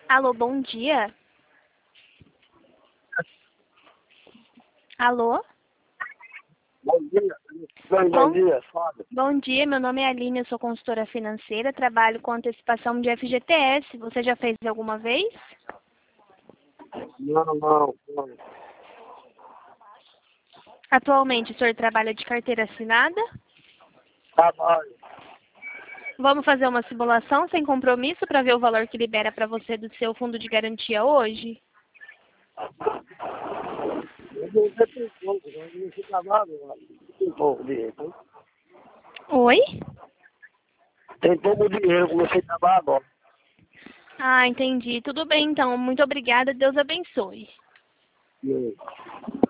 Alô, bom dia. Alô? Bom dia. Bom dia, Fábio. Bom dia, meu nome é Aline, eu sou consultora financeira, trabalho com antecipação de FGTS. Você já fez alguma vez? Não. Atualmente, o senhor trabalha de carteira assinada? Trabalho. Vamos fazer uma simulação sem compromisso para ver o valor que libera para você do seu fundo de garantia hoje? Eu não sei pouco, eu não sei trabalho. Tem pouco dinheiro. Oi? Tem pouco dinheiro, comecei a trabalhar agora. Ah, entendi. Tudo bem, então. Muito obrigada. Deus abençoe. E aí?